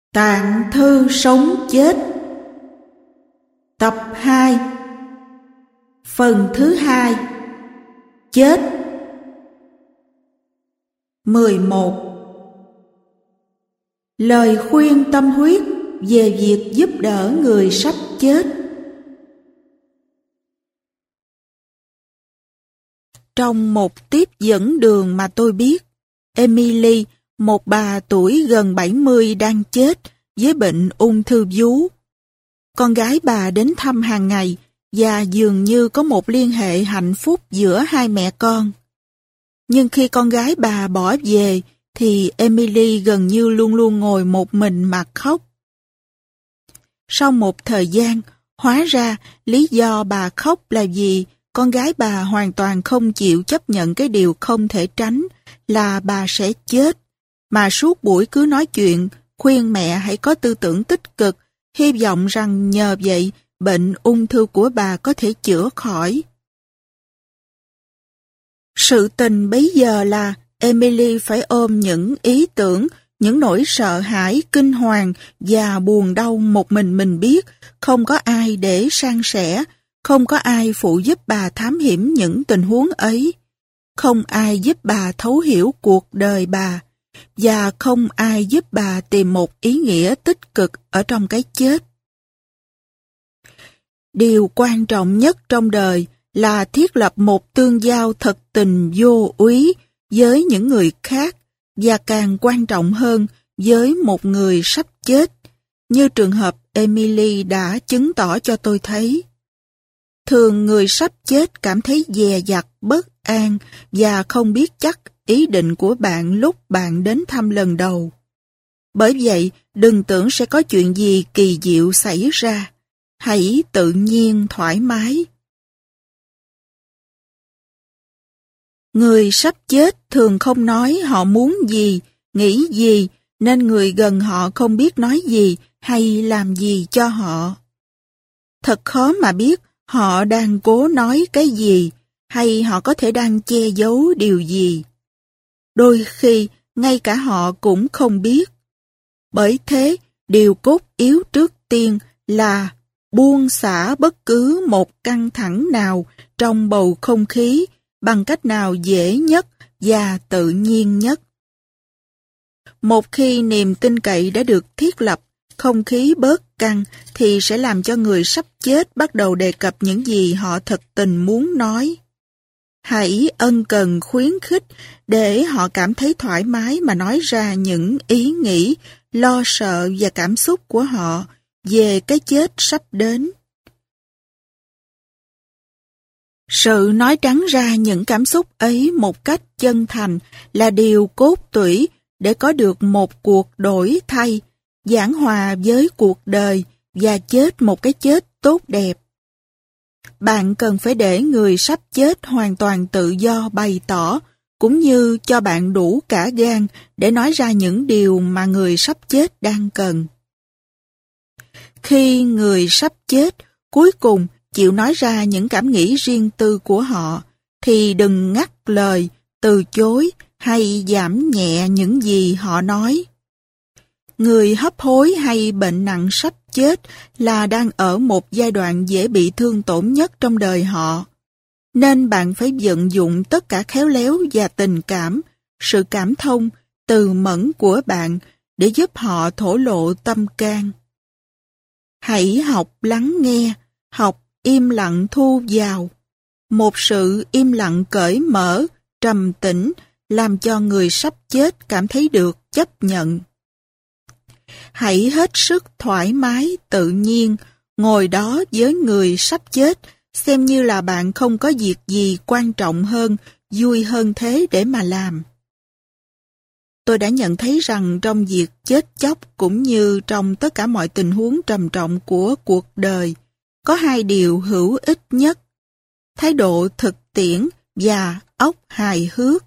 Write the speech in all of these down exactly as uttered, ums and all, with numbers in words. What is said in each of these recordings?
Tạng thư sống chết. Tập hai. Phần thứ hai. Chết. mười một. Lời khuyên tâm huyết về việc giúp đỡ người sắp chết. Trong một tiếp dẫn đường mà tôi biết, Emily, một bà tuổi gần bảy mươi đang chết với bệnh ung thư vú. Con gái bà đến thăm hàng ngày và dường như có một liên hệ hạnh phúc giữa hai mẹ con. Nhưng khi con gái bà bỏ về thì Emily gần như luôn luôn ngồi một mình mà khóc. Sau một thời gian, hóa ra lý do bà khóc là vì con gái bà hoàn toàn không chịu chấp nhận cái điều không thể tránh là bà sẽ chết, mà suốt buổi cứ nói chuyện, khuyên mẹ hãy có tư tưởng tích cực, hy vọng rằng nhờ vậy bệnh ung thư của bà có thể chữa khỏi. Sự tình bấy giờ là Emily phải ôm những ý tưởng, những nỗi sợ hãi, kinh hoàng và buồn đau một mình mình biết, không có ai để san sẻ, không có ai phụ giúp bà thám hiểm những tình huống ấy, không ai giúp bà thấu hiểu cuộc đời bà, và không ai giúp bà tìm một ý nghĩa tích cực ở trong cái chết. Điều quan trọng nhất trong đời là thiết lập một tương giao thật tình vô úy với những người khác, và càng quan trọng hơn với một người sắp chết, như trường hợp Emily đã chứng tỏ cho tôi thấy. Thường người sắp chết cảm thấy dè dặt, bất an và không biết chắc ý định của bạn lúc bạn đến thăm lần đầu. Bởi vậy, đừng tưởng sẽ có chuyện gì kỳ diệu xảy ra. Hãy tự nhiên, thoải mái. Người sắp chết thường không nói họ muốn gì, nghĩ gì, nên người gần họ không biết nói gì hay làm gì cho họ. Thật khó mà biết họ đang cố nói cái gì, hay họ có thể đang che giấu điều gì. Đôi khi, ngay cả họ cũng không biết. Bởi thế, điều cốt yếu trước tiên là buông xả bất cứ một căng thẳng nào trong bầu không khí bằng cách nào dễ nhất và tự nhiên nhất. Một khi niềm tin cậy đã được thiết lập, không khí bớt căng thì sẽ làm cho người sắp chết bắt đầu đề cập những gì họ thật tình muốn nói. Hãy ân cần khuyến khích để họ cảm thấy thoải mái mà nói ra những ý nghĩ, lo sợ và cảm xúc của họ về cái chết sắp đến. Sự nói trắng ra những cảm xúc ấy một cách chân thành là điều cốt tủy để có được một cuộc đổi thay, giảng hòa với cuộc đời và chết một cái chết tốt đẹp. Bạn cần phải để người sắp chết hoàn toàn tự do bày tỏ, cũng như cho bạn đủ cả gan để nói ra những điều mà người sắp chết đang cần. Khi người sắp chết cuối cùng chịu nói ra những cảm nghĩ riêng tư của họ, thì đừng ngắt lời, từ chối hay giảm nhẹ những gì họ nói. Người hấp hối hay bệnh nặng sắp chết là đang ở một giai đoạn dễ bị thương tổn nhất trong đời họ. Nên bạn phải vận dụng tất cả khéo léo và tình cảm, sự cảm thông, từ mẫn của bạn để giúp họ thổ lộ tâm can. Hãy học lắng nghe, học im lặng thu vào. Một sự im lặng cởi mở, trầm tĩnh làm cho người sắp chết cảm thấy được chấp nhận. Hãy hết sức thoải mái, tự nhiên, ngồi đó với người sắp chết, xem như là bạn không có việc gì quan trọng hơn, vui hơn thế để mà làm. Tôi đã nhận thấy rằng trong việc chết chóc cũng như trong tất cả mọi tình huống trầm trọng của cuộc đời, có hai điều hữu ích nhất: thái độ thực tiễn và óc hài hước.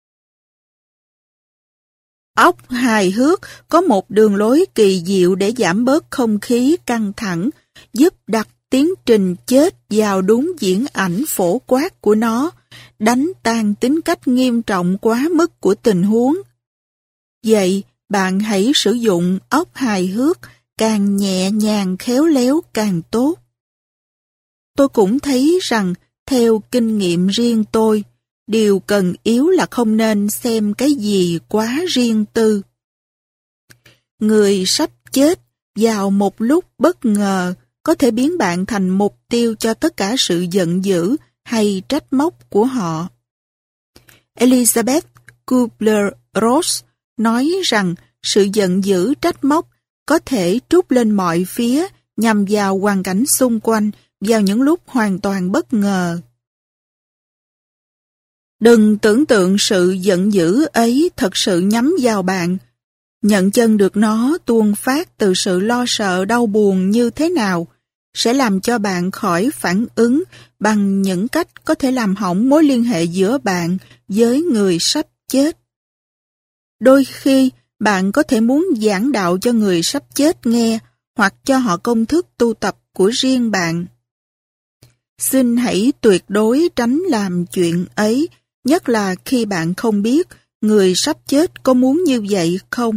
Óc hài hước có một đường lối kỳ diệu để giảm bớt không khí căng thẳng, giúp đặt tiến trình chết vào đúng diễn ảnh phổ quát của nó, đánh tan tính cách nghiêm trọng quá mức của tình huống. Vậy, bạn hãy sử dụng óc hài hước, càng nhẹ nhàng khéo léo càng tốt. Tôi cũng thấy rằng, theo kinh nghiệm riêng tôi, điều cần yếu là không nên xem cái gì quá riêng tư. Người sắp chết vào một lúc bất ngờ có thể biến bạn thành mục tiêu cho tất cả sự giận dữ hay trách móc của họ. Elizabeth Kubler-Ross nói rằng sự giận dữ trách móc có thể trút lên mọi phía nhằm vào hoàn cảnh xung quanh vào những lúc hoàn toàn bất ngờ. Đừng tưởng tượng sự giận dữ ấy thật sự nhắm vào bạn. Nhận chân được nó tuôn phát từ sự lo sợ đau buồn như thế nào sẽ làm cho bạn khỏi phản ứng bằng những cách có thể làm hỏng mối liên hệ giữa bạn với người sắp chết. Đôi khi, bạn có thể muốn giảng đạo cho người sắp chết nghe hoặc cho họ công thức tu tập của riêng bạn. Xin hãy tuyệt đối tránh làm chuyện ấy, nhất là khi bạn không biết người sắp chết có muốn như vậy không.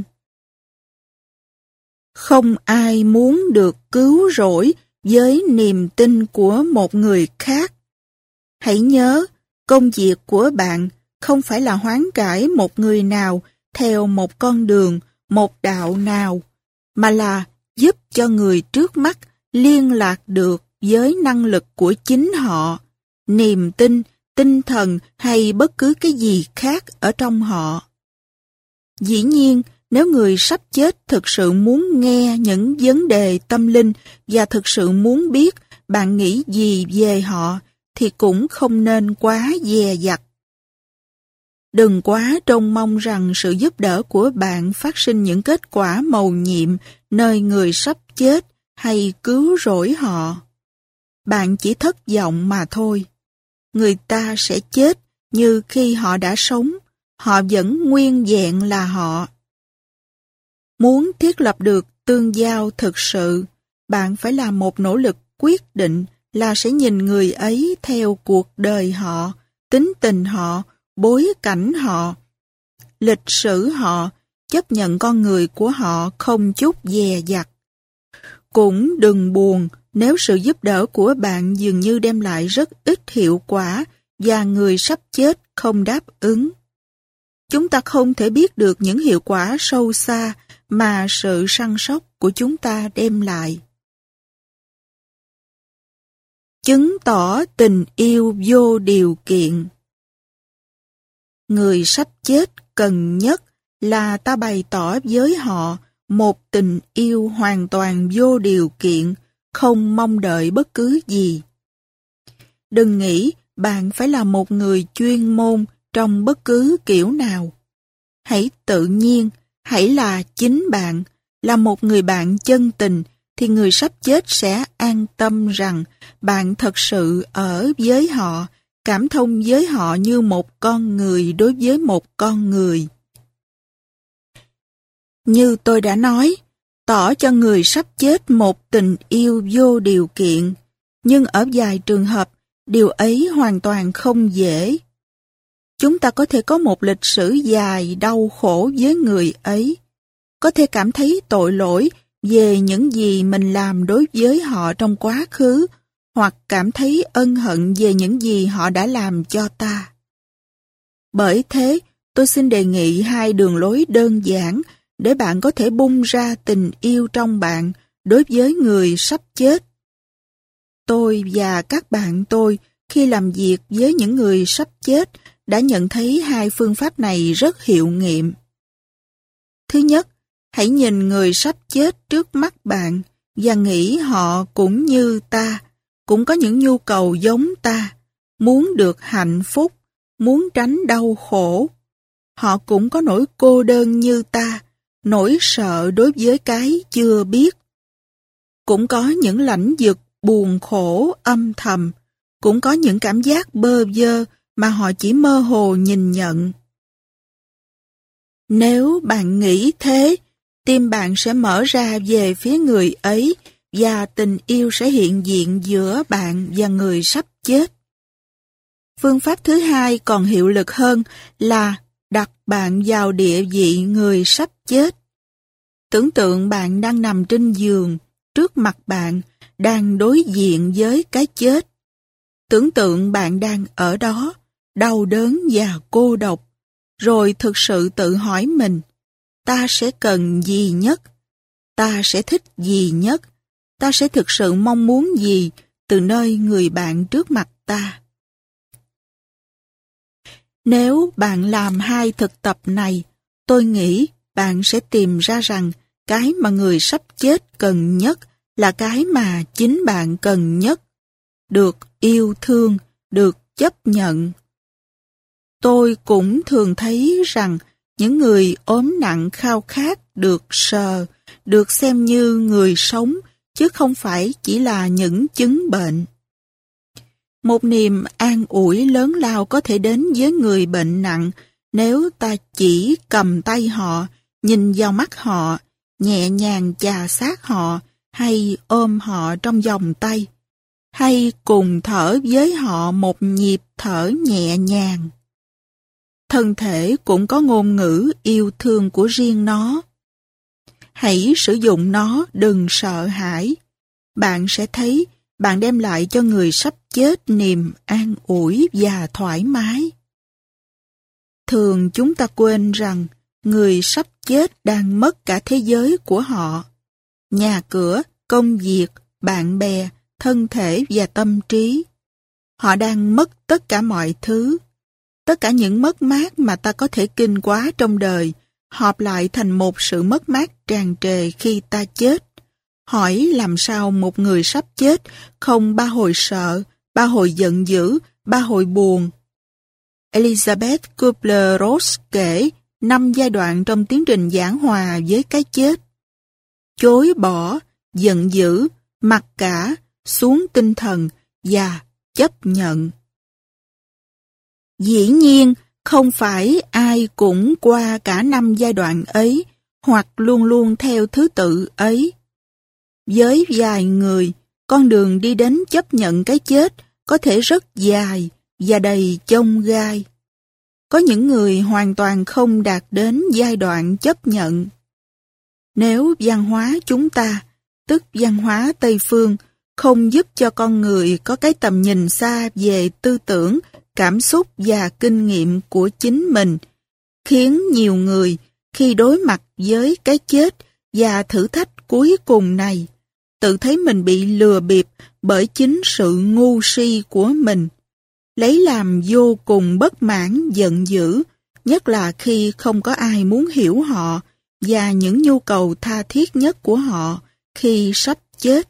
Không ai muốn được cứu rỗi với niềm tin của một người khác. Hãy nhớ, công việc của bạn không phải là hoán cải một người nào theo một con đường, một đạo nào, mà là giúp cho người trước mắt liên lạc được với năng lực của chính họ, niềm tin, tinh thần hay bất cứ cái gì khác ở trong họ. Dĩ nhiên, nếu người sắp chết thực sự muốn nghe những vấn đề tâm linh và thực sự muốn biết bạn nghĩ gì về họ, thì cũng không nên quá dè dặt. Đừng quá trông mong rằng sự giúp đỡ của bạn phát sinh những kết quả mầu nhiệm nơi người sắp chết hay cứu rỗi họ. Bạn chỉ thất vọng mà thôi. Người ta sẽ chết như khi họ đã sống, họ vẫn nguyên vẹn là họ. Muốn thiết lập được tương giao thực sự, bạn phải làm một nỗ lực quyết định là sẽ nhìn người ấy theo cuộc đời họ, tính tình họ, bối cảnh họ, lịch sử họ, chấp nhận con người của họ không chút dè dặt. Cũng đừng buồn nếu sự giúp đỡ của bạn dường như đem lại rất ít hiệu quả và người sắp chết không đáp ứng. Chúng ta không thể biết được những hiệu quả sâu xa mà sự săn sóc của chúng ta đem lại. Chứng tỏ tình yêu vô điều kiện. Người sắp chết cần nhất là ta bày tỏ với họ một tình yêu hoàn toàn vô điều kiện, không mong đợi bất cứ gì. Đừng nghĩ bạn phải là một người chuyên môn trong bất cứ kiểu nào. Hãy tự nhiên, hãy là chính bạn, là một người bạn chân tình, thì người sắp chết sẽ an tâm rằng bạn thật sự ở với họ, cảm thông với họ như một con người đối với một con người. Như tôi đã nói, tỏ cho người sắp chết một tình yêu vô điều kiện, nhưng ở vài trường hợp, điều ấy hoàn toàn không dễ. Chúng ta có thể có một lịch sử dài đau khổ với người ấy, có thể cảm thấy tội lỗi về những gì mình làm đối với họ trong quá khứ, hoặc cảm thấy ân hận về những gì họ đã làm cho ta. Bởi thế, tôi xin đề nghị hai đường lối đơn giản để bạn có thể bung ra tình yêu trong bạn đối với người sắp chết. Tôi và các bạn tôi khi làm việc với những người sắp chết đã nhận thấy hai phương pháp này rất hiệu nghiệm. Thứ nhất, hãy nhìn người sắp chết trước mắt bạn và nghĩ họ cũng như ta, cũng có những nhu cầu giống ta, muốn được hạnh phúc, muốn tránh đau khổ. Họ cũng có nỗi cô đơn như ta, nỗi sợ đối với cái chưa biết. Cũng có những lãnh vực buồn khổ âm thầm, cũng có những cảm giác bơ vơ mà họ chỉ mơ hồ nhìn nhận. Nếu bạn nghĩ thế, tim bạn sẽ mở ra về phía người ấy và tình yêu sẽ hiện diện giữa bạn và người sắp chết. Phương pháp thứ hai còn hiệu lực hơn là đặt bạn vào địa vị người sắp chết. Tưởng tượng bạn đang nằm trên giường, trước mặt bạn đang đối diện với cái chết. Tưởng tượng bạn đang ở đó, đau đớn và cô độc, rồi thực sự tự hỏi mình, ta sẽ cần gì nhất? Ta sẽ thích gì nhất? Ta sẽ thực sự mong muốn gì từ nơi người bạn trước mặt ta? Nếu bạn làm hai thực tập này, tôi nghĩ bạn sẽ tìm ra rằng cái mà người sắp chết cần nhất là cái mà chính bạn cần nhất. Được yêu thương, được chấp nhận. Tôi cũng thường thấy rằng những người ốm nặng khao khát được sờ, được xem như người sống, chứ không phải chỉ là những chứng bệnh. Một niềm an ủi lớn lao có thể đến với người bệnh nặng nếu ta chỉ cầm tay họ, nhìn vào mắt họ, nhẹ nhàng chà sát họ hay ôm họ trong vòng tay, hay cùng thở với họ một nhịp thở nhẹ nhàng. Thân thể cũng có ngôn ngữ yêu thương của riêng nó. Hãy sử dụng nó, đừng sợ hãi. Bạn sẽ thấy bạn đem lại cho người sắp chết niềm an ủi và thoải mái. Thường chúng ta quên rằng người sắp chết đang mất cả thế giới của họ. Nhà cửa, công việc, bạn bè, thân thể và tâm trí. Họ đang mất tất cả mọi thứ. Tất cả những mất mát mà ta có thể kinh quá trong đời họp lại thành một sự mất mát tràn trề khi ta chết. Hỏi làm sao một người sắp chết không ba hồi sợ, ba hồi giận dữ, ba hồi buồn. Elizabeth Kubler-Ross kể năm giai đoạn trong tiến trình giảng hòa với cái chết. Chối bỏ, giận dữ, mặc cả, xuống tinh thần và chấp nhận. Dĩ nhiên, không phải ai cũng qua cả năm giai đoạn ấy, hoặc luôn luôn theo thứ tự ấy. Với vài người, con đường đi đến chấp nhận cái chết có thể rất dài và đầy chông gai. Có những người hoàn toàn không đạt đến giai đoạn chấp nhận. Nếu văn hóa chúng ta, tức văn hóa Tây Phương, không giúp cho con người có cái tầm nhìn xa về tư tưởng, cảm xúc và kinh nghiệm của chính mình, khiến nhiều người khi đối mặt với cái chết và thử thách cuối cùng này, tự thấy mình bị lừa bịp bởi chính sự ngu si của mình, lấy làm vô cùng bất mãn giận dữ, nhất là khi không có ai muốn hiểu họ và những nhu cầu tha thiết nhất của họ khi sắp chết.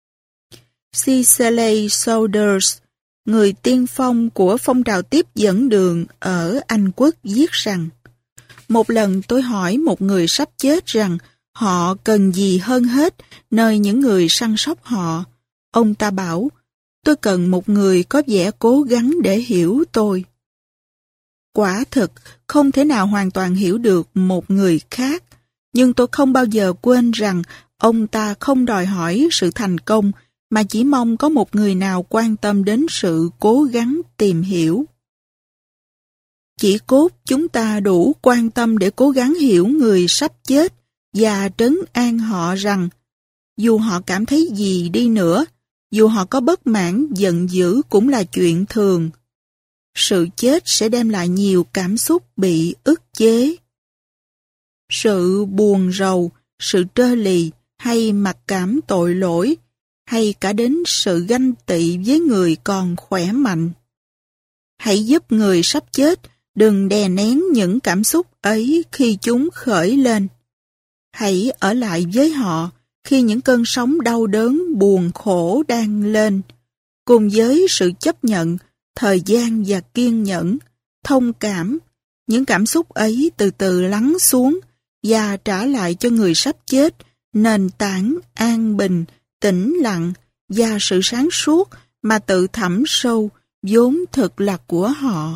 Cecily Saunders, người tiên phong của phong trào tiếp dẫn đường ở Anh Quốc, viết rằng: một lần tôi hỏi một người sắp chết rằng họ cần gì hơn hết nơi những người săn sóc họ. Ông ta bảo, tôi cần một người có vẻ cố gắng để hiểu tôi. Quả thực, không thể nào hoàn toàn hiểu được một người khác, nhưng tôi không bao giờ quên rằng ông ta không đòi hỏi sự thành công, mà chỉ mong có một người nào quan tâm đến sự cố gắng tìm hiểu. Chỉ cốt chúng ta đủ quan tâm để cố gắng hiểu người sắp chết và trấn an họ rằng dù họ cảm thấy gì đi nữa, dù họ có bất mãn, giận dữ cũng là chuyện thường. Sự chết sẽ đem lại nhiều cảm xúc bị ức chế. Sự buồn rầu, sự trơ lì hay mặc cảm tội lỗi, hay cả đến sự ganh tị với người còn khỏe mạnh. Hãy giúp người sắp chết đừng đè nén những cảm xúc ấy khi chúng khởi lên. Hãy ở lại với họ khi những cơn sóng đau đớn, buồn khổ đang lên, cùng với sự chấp nhận, thời gian và kiên nhẫn, thông cảm. Những cảm xúc ấy từ từ lắng xuống và trả lại cho người sắp chết nền tảng an bình, tĩnh lặng và sự sáng suốt mà tự thẳm sâu vốn thực là của họ.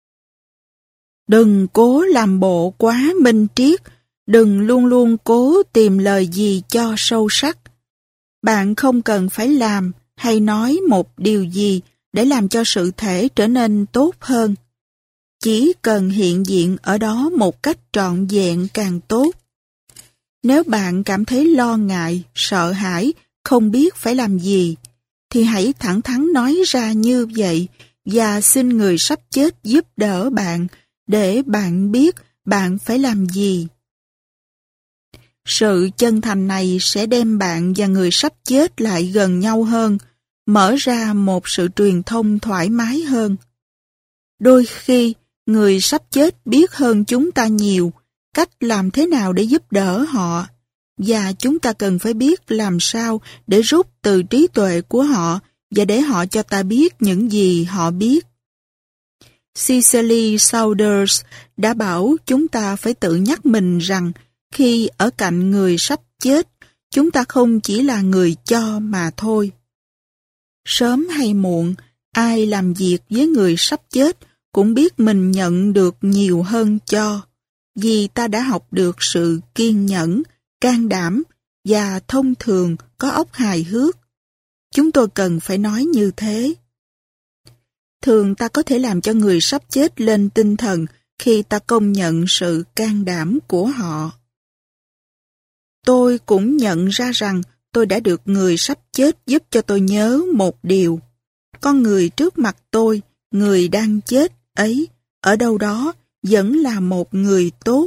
Đừng cố làm bộ quá minh triết, đừng luôn luôn cố tìm lời gì cho sâu sắc. Bạn không cần phải làm hay nói một điều gì để làm cho sự thể trở nên tốt hơn. Chỉ cần hiện diện ở đó một cách trọn vẹn càng tốt. Nếu bạn cảm thấy lo ngại, sợ hãi, không biết phải làm gì, thì hãy thẳng thắn nói ra như vậy và xin người sắp chết giúp đỡ bạn để bạn biết bạn phải làm gì. Sự chân thành này sẽ đem bạn và người sắp chết lại gần nhau hơn, mở ra một sự truyền thông thoải mái hơn. Đôi khi, người sắp chết biết hơn chúng ta nhiều cách làm thế nào để giúp đỡ họ, và chúng ta cần phải biết làm sao để rút từ trí tuệ của họ và để họ cho ta biết những gì họ biết. Cicely Saunders đã bảo chúng ta phải tự nhắc mình rằng khi ở cạnh người sắp chết, chúng ta không chỉ là người cho mà thôi. Sớm hay muộn, ai làm việc với người sắp chết cũng biết mình nhận được nhiều hơn cho, vì ta đã học được sự kiên nhẫn, can đảm và thông thường có óc hài hước. Chúng tôi cần phải nói như thế. Thường ta có thể làm cho người sắp chết lên tinh thần khi ta công nhận sự can đảm của họ. Tôi cũng nhận ra rằng tôi đã được người sắp chết giúp cho tôi nhớ một điều. Con người trước mặt tôi, người đang chết ấy, ở đâu đó vẫn là một người tốt.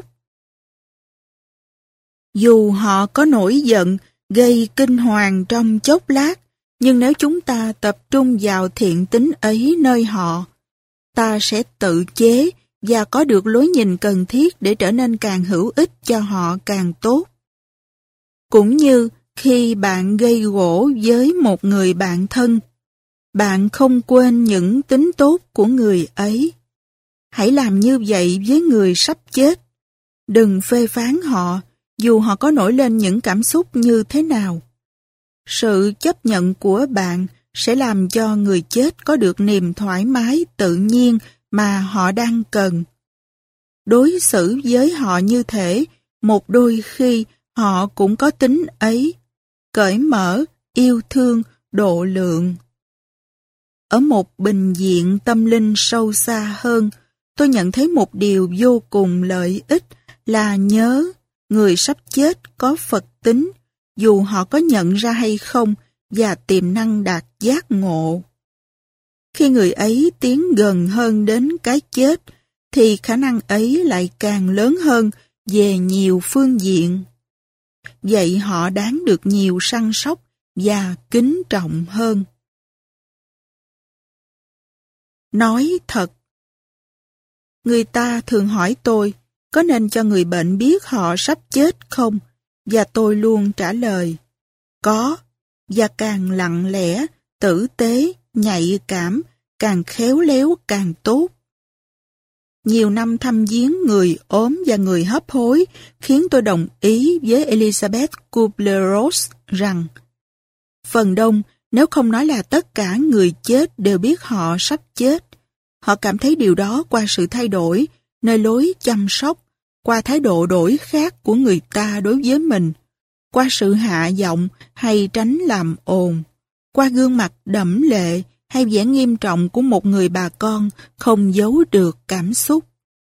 Dù họ có nổi giận, gây kinh hoàng trong chốc lát, nhưng nếu chúng ta tập trung vào thiện tính ấy nơi họ, ta sẽ tự chế và có được lối nhìn cần thiết để trở nên càng hữu ích cho họ càng tốt. Cũng như khi bạn gây gổ với một người bạn thân, bạn không quên những tính tốt của người ấy. Hãy làm như vậy với người sắp chết. Đừng phê phán họ, dù họ có nổi lên những cảm xúc như thế nào. Sự chấp nhận của bạn sẽ làm cho người chết có được niềm thoải mái tự nhiên mà họ đang cần. Đối xử với họ như thể một đôi khi họ cũng có tính ấy, cởi mở, yêu thương, độ lượng. Ở một bình diện tâm linh sâu xa hơn, tôi nhận thấy một điều vô cùng lợi ích là nhớ người sắp chết có Phật tính, dù họ có nhận ra hay không, và tiềm năng đạt giác ngộ. Khi người ấy tiến gần hơn đến cái chết, thì khả năng ấy lại càng lớn hơn về nhiều phương diện. Vậy họ đáng được nhiều săn sóc và kính trọng hơn. Nói thật. Người ta thường hỏi tôi, có nên cho người bệnh biết họ sắp chết không? Và tôi luôn trả lời, có, và càng lặng lẽ, tử tế, nhạy cảm, càng khéo léo càng tốt. Nhiều năm thăm viếng người ốm và người hấp hối khiến tôi đồng ý với Elizabeth Kubler-Ross rằng phần đông, nếu không nói là tất cả người chết đều biết họ sắp chết, họ cảm thấy điều đó qua sự thay đổi, nơi lối chăm sóc, qua thái độ đổi khác của người ta đối với mình, qua sự hạ giọng hay tránh làm ồn, qua gương mặt đẫm lệ hay vẻ nghiêm trọng của một người bà con không giấu được cảm xúc.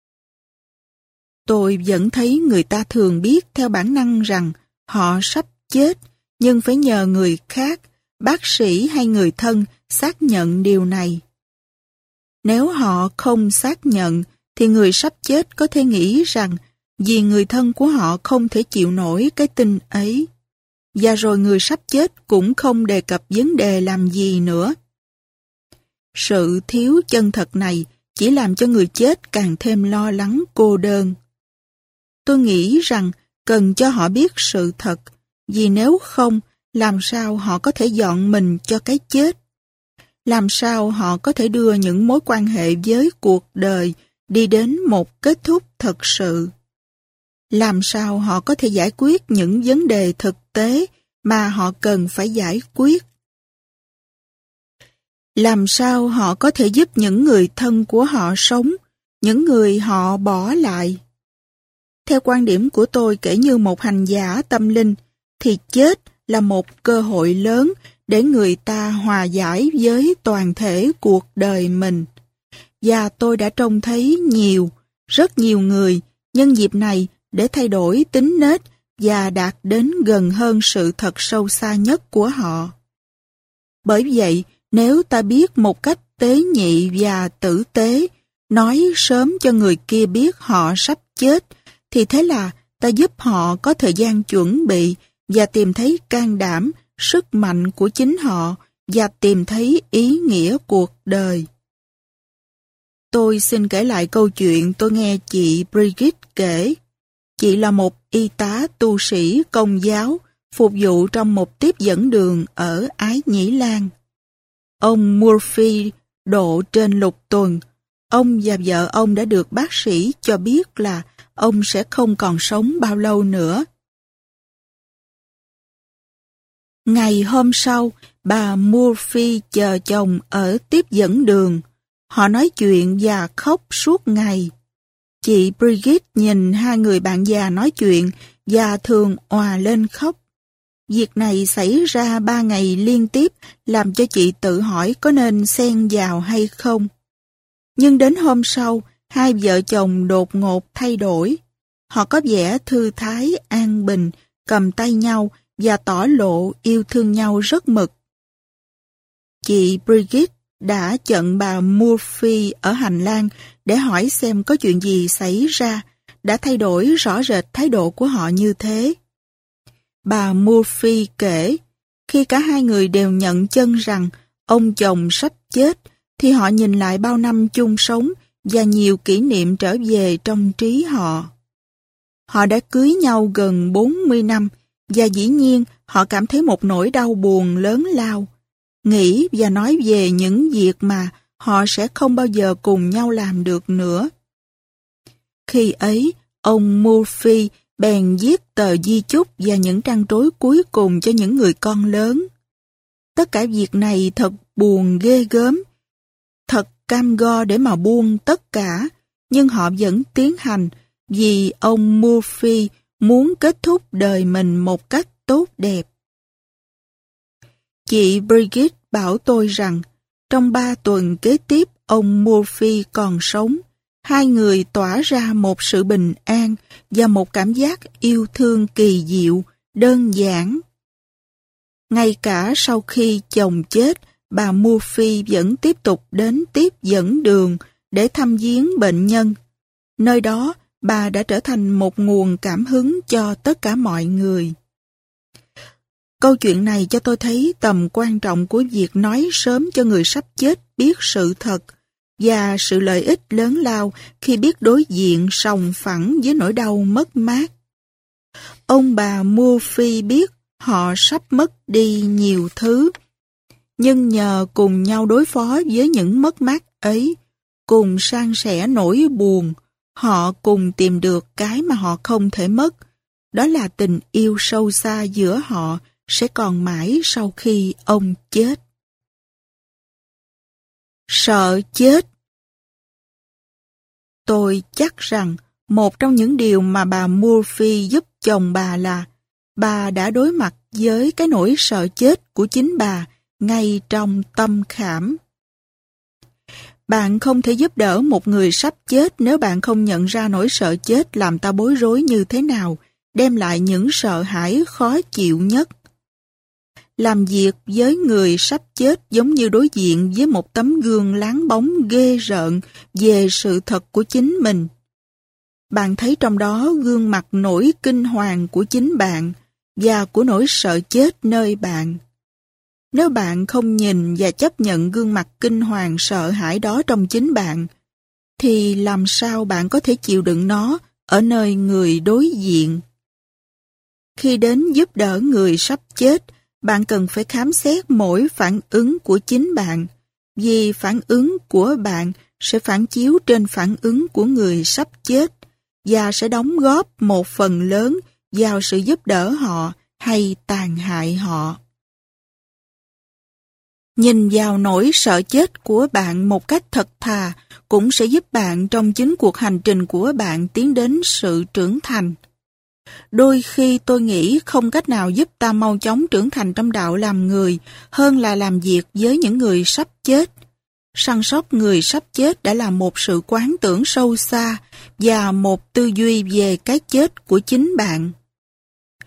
Tôi vẫn thấy người ta thường biết theo bản năng rằng họ sắp chết, nhưng phải nhờ người khác, bác sĩ hay người thân xác nhận điều này. Nếu họ không xác nhận, thì người sắp chết có thể nghĩ rằng vì người thân của họ không thể chịu nổi cái tin ấy. Và rồi người sắp chết cũng không đề cập vấn đề làm gì nữa. Sự thiếu chân thật này chỉ làm cho người chết càng thêm lo lắng cô đơn. Tôi nghĩ rằng cần cho họ biết sự thật, vì nếu không, làm sao họ có thể dọn mình cho cái chết? Làm sao họ có thể đưa những mối quan hệ với cuộc đời đi đến một kết thúc thật sự? Làm sao họ có thể giải quyết những vấn đề thực tế mà họ cần phải giải quyết? Làm sao họ có thể giúp những người thân của họ sống, những người họ bỏ lại? Theo quan điểm của tôi, kể như một hành giả tâm linh, thì chết là một cơ hội lớn để người ta hòa giải với toàn thể cuộc đời mình. Và tôi đã trông thấy nhiều, rất nhiều người nhân dịp này để thay đổi tính nết và đạt đến gần hơn sự thật sâu xa nhất của họ. Bởi vậy, nếu ta biết một cách tế nhị và tử tế, nói sớm cho người kia biết họ sắp chết, thì thế là ta giúp họ có thời gian chuẩn bị và tìm thấy can đảm, sức mạnh của chính họ và tìm thấy ý nghĩa cuộc đời. Tôi xin kể lại câu chuyện tôi nghe chị Brigitte kể. Chị là một y tá tu sĩ công giáo phục vụ trong một tiếp dẫn đường ở Ái Nhĩ Lan. Ông Murphy độ trên lục tuần. Ông và vợ ông đã được bác sĩ cho biết là ông sẽ không còn sống bao lâu nữa. Ngày hôm sau, bà Murphy chờ chồng ở tiếp dẫn đường. Họ nói chuyện và khóc suốt ngày. Chị Brigitte nhìn hai người bạn già nói chuyện và thường òa lên khóc. Việc này xảy ra ba ngày liên tiếp làm cho chị tự hỏi có nên xen vào hay không. Nhưng đến hôm sau, hai vợ chồng đột ngột thay đổi. Họ có vẻ thư thái, an bình, cầm tay nhau và tỏ lộ yêu thương nhau rất mực. Chị Brigitte đã chặn bà Murphy ở hành lang để hỏi xem có chuyện gì xảy ra, đã thay đổi rõ rệt thái độ của họ như thế. Bà Murphy kể, khi cả hai người đều nhận chân rằng ông chồng sắp chết, thì họ nhìn lại bao năm chung sống và nhiều kỷ niệm trở về trong trí họ. Họ đã cưới nhau gần bốn mươi năm và dĩ nhiên họ cảm thấy một nỗi đau buồn lớn lao, nghĩ và nói về những việc mà họ sẽ không bao giờ cùng nhau làm được nữa. Khi ấy, ông Murphy bèn viết tờ di chúc và những trăn trối cuối cùng cho những người con lớn. Tất cả việc này thật buồn ghê gớm, thật cam go để mà buông tất cả, nhưng họ vẫn tiến hành vì ông Murphy muốn kết thúc đời mình một cách tốt đẹp. Chị Brigitte bảo tôi rằng, trong ba tuần kế tiếp ông Murphy còn sống, hai người tỏa ra một sự bình an và một cảm giác yêu thương kỳ diệu, đơn giản. Ngay cả sau khi chồng chết, bà Murphy vẫn tiếp tục đến tiếp dẫn đường để thăm viếng bệnh nhân. Nơi đó, bà đã trở thành một nguồn cảm hứng cho tất cả mọi người. Câu chuyện này cho tôi thấy tầm quan trọng của việc nói sớm cho người sắp chết biết sự thật và sự lợi ích lớn lao khi biết đối diện sòng phẳng với nỗi đau mất mát. Ông bà Murphy biết họ sắp mất đi nhiều thứ, nhưng nhờ cùng nhau đối phó với những mất mát ấy, cùng san sẻ nỗi buồn, họ cùng tìm được cái mà họ không thể mất, đó là tình yêu sâu xa giữa họ sẽ còn mãi sau khi ông chết. Sợ chết. Tôi chắc rằng một trong những điều mà bà Murphy giúp chồng bà là bà đã đối mặt với cái nỗi sợ chết của chính bà ngay trong tâm khảm. Bạn không thể giúp đỡ một người sắp chết nếu bạn không nhận ra nỗi sợ chết làm ta bối rối như thế nào, đem lại những sợ hãi khó chịu nhất. Làm việc với người sắp chết giống như đối diện với một tấm gương láng bóng ghê rợn về sự thật của chính mình. Bạn thấy trong đó gương mặt nỗi kinh hoàng của chính bạn và của nỗi sợ chết nơi bạn. Nếu bạn không nhìn và chấp nhận gương mặt kinh hoàng sợ hãi đó trong chính bạn, thì làm sao bạn có thể chịu đựng nó ở nơi người đối diện? Khi đến giúp đỡ người sắp chết, bạn cần phải khám xét mỗi phản ứng của chính bạn, vì phản ứng của bạn sẽ phản chiếu trên phản ứng của người sắp chết và sẽ đóng góp một phần lớn vào sự giúp đỡ họ hay tàn hại họ. Nhìn vào nỗi sợ chết của bạn một cách thật thà cũng sẽ giúp bạn trong chính cuộc hành trình của bạn tiến đến sự trưởng thành. Đôi khi tôi nghĩ không cách nào giúp ta mau chóng trưởng thành trong đạo làm người hơn là làm việc với những người sắp chết. Săn sóc người sắp chết đã là một sự quán tưởng sâu xa và một tư duy về cái chết của chính bạn.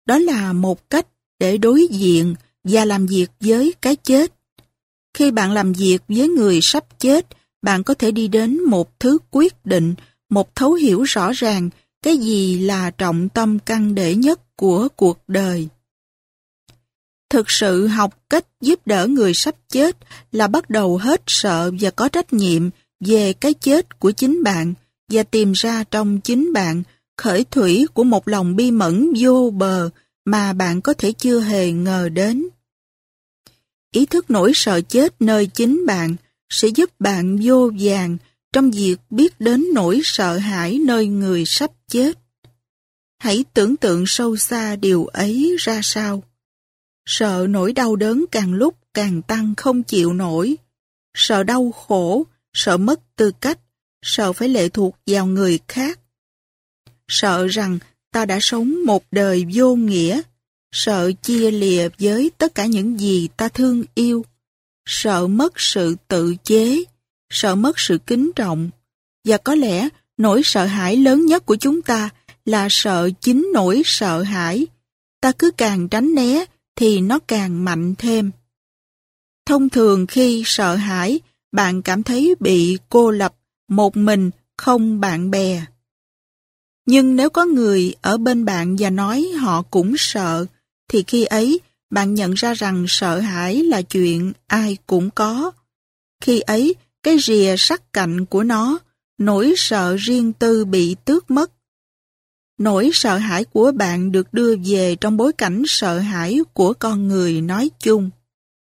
Đó là một cách để đối diện và làm việc với cái chết. Khi bạn làm việc với người sắp chết, bạn có thể đi đến một thứ quyết định, một thấu hiểu rõ ràng cái gì là trọng tâm căn để nhất của cuộc đời. Thực sự học cách giúp đỡ người sắp chết là bắt đầu hết sợ và có trách nhiệm về cái chết của chính bạn và tìm ra trong chính bạn khởi thủy của một lòng bi mẫn vô bờ mà bạn có thể chưa hề ngờ đến. Ý thức nỗi sợ chết nơi chính bạn sẽ giúp bạn vô vàn trong việc biết đến nỗi sợ hãi nơi người sắp chết. Hãy tưởng tượng sâu xa điều ấy ra sao. Sợ nỗi đau đớn càng lúc càng tăng không chịu nổi. Sợ đau khổ, sợ mất tư cách, sợ phải lệ thuộc vào người khác. Sợ rằng ta đã sống một đời vô nghĩa, sợ chia lìa với tất cả những gì ta thương yêu, sợ mất sự tự chế, sợ mất sự kính trọng. Và có lẽ nỗi sợ hãi lớn nhất của chúng ta là sợ chính nỗi sợ hãi. Ta cứ càng tránh né thì nó càng mạnh thêm. Thông thường khi sợ hãi, bạn cảm thấy bị cô lập, một mình, không bạn bè. Nhưng nếu có người ở bên bạn và nói họ cũng sợ, thì khi ấy bạn nhận ra rằng sợ hãi là chuyện ai cũng có. Khi ấy, cái rìa sắc cạnh của nó, nỗi sợ riêng tư bị tước mất. Nỗi sợ hãi của bạn được đưa về trong bối cảnh sợ hãi của con người nói chung.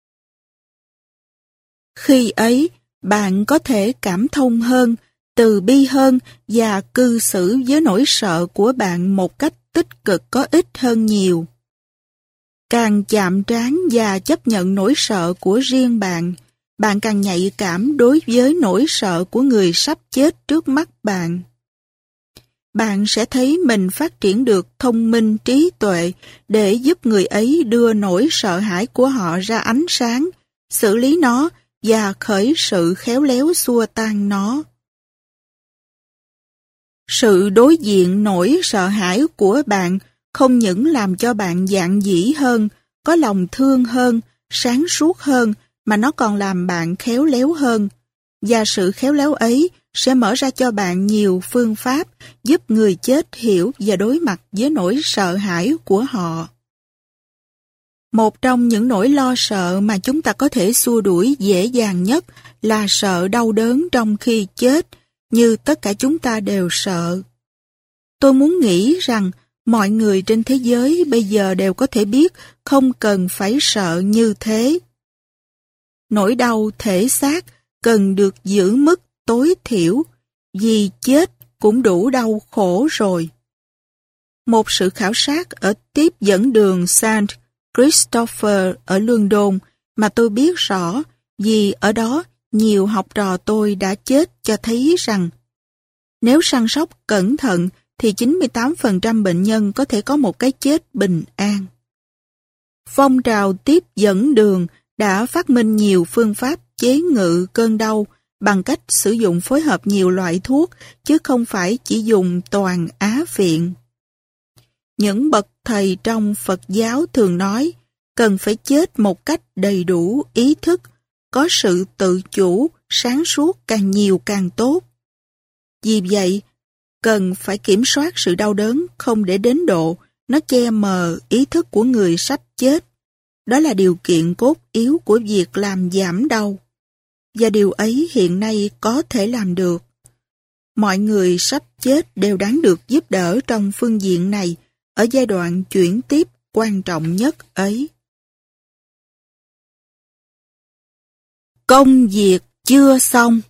Khi ấy, bạn có thể cảm thông hơn, từ bi hơn và cư xử với nỗi sợ của bạn một cách tích cực có ích hơn nhiều. Càng chạm trán và chấp nhận nỗi sợ của riêng bạn, bạn càng nhạy cảm đối với nỗi sợ của người sắp chết trước mắt bạn. Bạn sẽ thấy mình phát triển được thông minh trí tuệ để giúp người ấy đưa nỗi sợ hãi của họ ra ánh sáng, xử lý nó và khởi sự khéo léo xua tan nó. Sự đối diện nỗi sợ hãi của bạn không những làm cho bạn dạn dĩ hơn, có lòng thương hơn, sáng suốt hơn, mà nó còn làm bạn khéo léo hơn. Và sự khéo léo ấy sẽ mở ra cho bạn nhiều phương pháp giúp người chết hiểu và đối mặt với nỗi sợ hãi của họ. Một trong những nỗi lo sợ mà chúng ta có thể xua đuổi dễ dàng nhất là sợ đau đớn trong khi chết, như tất cả chúng ta đều sợ. Tôi muốn nghĩ rằng mọi người trên thế giới bây giờ đều có thể biết không cần phải sợ như thế. Nỗi đau thể xác cần được giữ mức tối thiểu, vì chết cũng đủ đau khổ rồi. Một sự khảo sát ở tiếp dẫn đường Saint Christopher ở London mà tôi biết rõ vì ở đó nhiều học trò tôi đã chết cho thấy rằng nếu săn sóc cẩn thận thì chín mươi tám phần trăm bệnh nhân có thể có một cái chết bình an. Phong trào tiếp dẫn đường đã phát minh nhiều phương pháp chế ngự cơn đau bằng cách sử dụng phối hợp nhiều loại thuốc chứ không phải chỉ dùng toàn á phiện. Những bậc thầy trong Phật giáo thường nói cần phải chết một cách đầy đủ ý thức, có sự tự chủ, sáng suốt càng nhiều càng tốt. Vì vậy, cần phải kiểm soát sự đau đớn không để đến độ nó che mờ ý thức của người sắp chết. Đó là điều kiện cốt yếu của việc làm giảm đau. Và điều ấy hiện nay có thể làm được. Mọi người sắp chết đều đáng được giúp đỡ trong phương diện này ở giai đoạn chuyển tiếp quan trọng nhất ấy. Công việc chưa xong.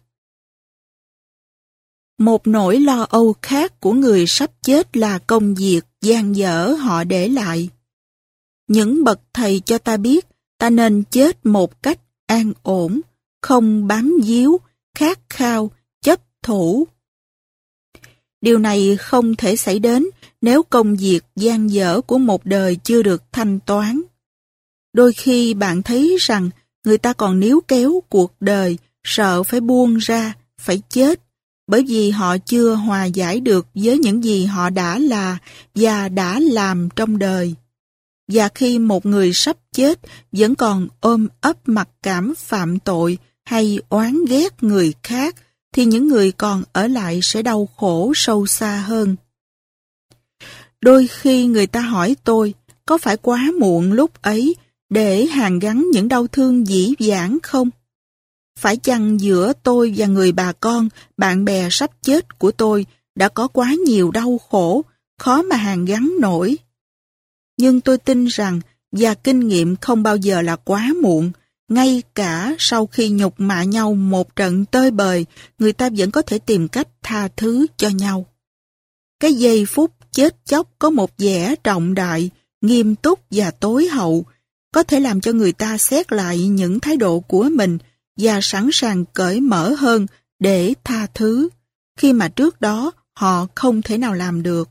Một nỗi lo âu khác của người sắp chết là công việc dang dở họ để lại. Những bậc thầy cho ta biết ta nên chết một cách an ổn, không bám víu, khát khao, chấp thủ. Điều này không thể xảy đến nếu công việc dang dở của một đời chưa được thanh toán. Đôi khi bạn thấy rằng người ta còn níu kéo cuộc đời, sợ phải buông ra, phải chết, bởi vì họ chưa hòa giải được với những gì họ đã là và đã làm trong đời. Và khi một người sắp chết vẫn còn ôm ấp mặc cảm phạm tội hay oán ghét người khác, thì những người còn ở lại sẽ đau khổ sâu xa hơn. Đôi khi người ta hỏi tôi, có phải quá muộn lúc ấy để hàn gắn những đau thương dĩ vãng không? Phải chăng giữa tôi và người bà con, bạn bè sắp chết của tôi đã có quá nhiều đau khổ, khó mà hàn gắn nổi? Nhưng tôi tin rằng, và kinh nghiệm không bao giờ là quá muộn, ngay cả sau khi nhục mạ nhau một trận tơi bời, người ta vẫn có thể tìm cách tha thứ cho nhau. Cái giây phút chết chóc có một vẻ trọng đại, nghiêm túc và tối hậu, có thể làm cho người ta xét lại những thái độ của mình và sẵn sàng cởi mở hơn để tha thứ, khi mà trước đó họ không thể nào làm được.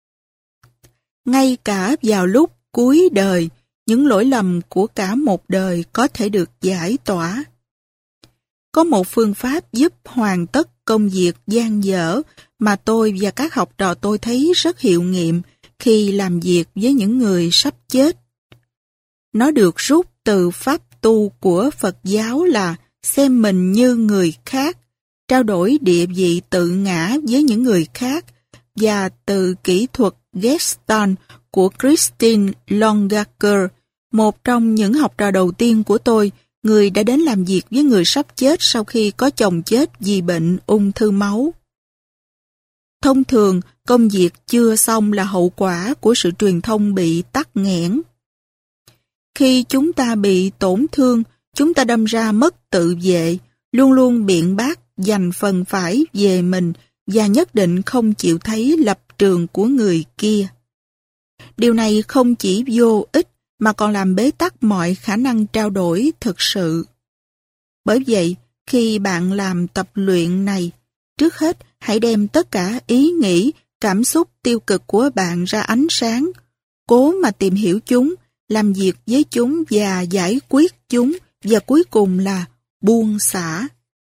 Ngay cả vào lúc cuối đời, những lỗi lầm của cả một đời có thể được giải tỏa. Có một phương pháp giúp hoàn tất công việc dang dở mà tôi và các học trò tôi thấy rất hiệu nghiệm khi làm việc với những người sắp chết. Nó được rút từ pháp tu của Phật giáo là xem mình như người khác, trao đổi địa vị tự ngã với những người khác, và từ kỹ thuật Gestalt của Christine Longaker, một trong những học trò đầu tiên của tôi, người đã đến làm việc với người sắp chết sau khi có chồng chết vì bệnh ung thư máu. Thông thường, công việc chưa xong là hậu quả của sự truyền thông bị tắc nghẽn. Khi chúng ta bị tổn thương, chúng ta đâm ra mất tự vệ, luôn luôn biện bác giành phần phải về mình và nhất định không chịu thấy lập trường của người kia. Điều này không chỉ vô ích mà còn làm bế tắc mọi khả năng trao đổi thực sự. Bởi vậy, khi bạn làm tập luyện này, trước hết hãy đem tất cả ý nghĩ, cảm xúc tiêu cực của bạn ra ánh sáng, cố mà tìm hiểu chúng, làm việc với chúng và giải quyết chúng, và cuối cùng là buông xả.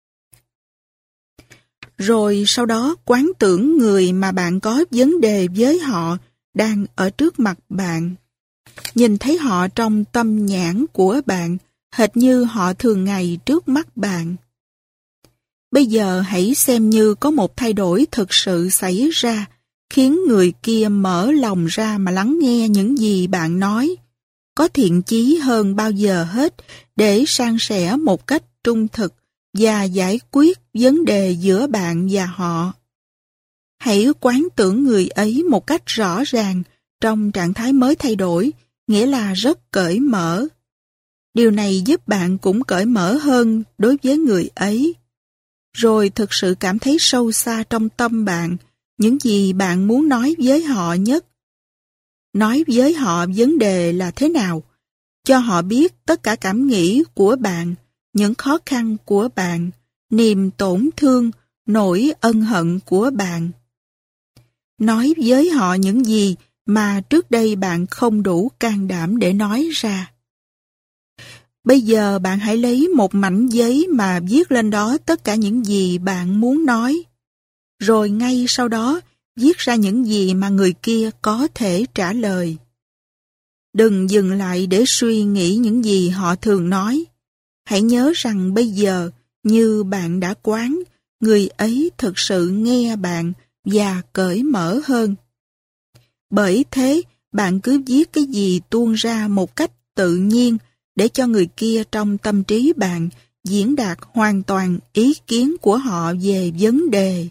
Rồi sau đó quán tưởng người mà bạn có vấn đề với họ đang ở trước mặt bạn. Nhìn thấy họ trong tâm nhãn của bạn, hệt như họ thường ngày trước mắt bạn. Bây giờ hãy xem như có một thay đổi thực sự xảy ra, khiến người kia mở lòng ra mà lắng nghe những gì bạn nói, có thiện chí hơn bao giờ hết để san sẻ một cách trung thực và giải quyết vấn đề giữa bạn và họ. Hãy quán tưởng người ấy một cách rõ ràng trong trạng thái mới thay đổi, nghĩa là rất cởi mở. Điều này giúp bạn cũng cởi mở hơn đối với người ấy. Rồi thực sự cảm thấy sâu xa trong tâm bạn những gì bạn muốn nói với họ nhất. Nói với họ vấn đề là thế nào, cho họ biết tất cả cảm nghĩ của bạn, những khó khăn của bạn, niềm tổn thương, nỗi ân hận của bạn. Nói với họ những gì mà trước đây bạn không đủ can đảm để nói ra. Bây giờ bạn hãy lấy một mảnh giấy mà viết lên đó tất cả những gì bạn muốn nói. Rồi ngay sau đó viết ra những gì mà người kia có thể trả lời. Đừng dừng lại để suy nghĩ những gì họ thường nói. Hãy nhớ rằng bây giờ, như bạn đã quán, người ấy thực sự nghe bạn và cởi mở hơn. Bởi thế, bạn cứ viết cái gì tuôn ra một cách tự nhiên để cho người kia trong tâm trí bạn diễn đạt hoàn toàn ý kiến của họ về vấn đề.